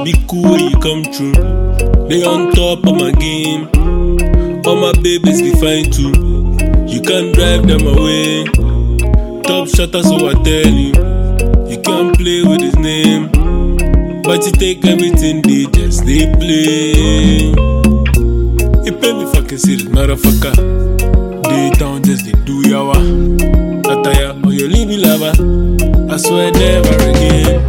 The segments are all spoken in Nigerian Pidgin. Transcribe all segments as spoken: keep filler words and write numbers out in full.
I be cool when you come through. They on top of my game. All my babies be fine too. You can't drive them away. Top shutter, so I tell you. You can't play with his name. But you take everything they just they play. You pay me fucking serious, motherfucker. They town just they do yawa. Ataya or you leave me lava. I swear never again.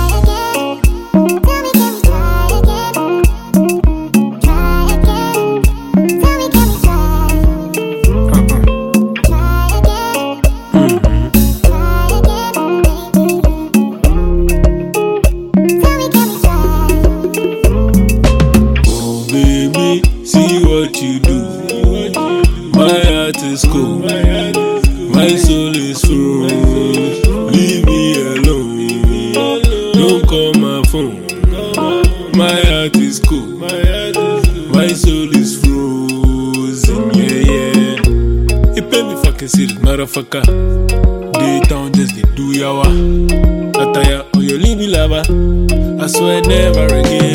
See what you do. My heart is cold. My soul is full. Leave me alone. Don't call my phone. My heart is cold. My soul is frozen. Yeah, yeah. You pay me fucking serious, motherfucker. They town just they do yawa. Ataya or you leave me lava. I swear never again.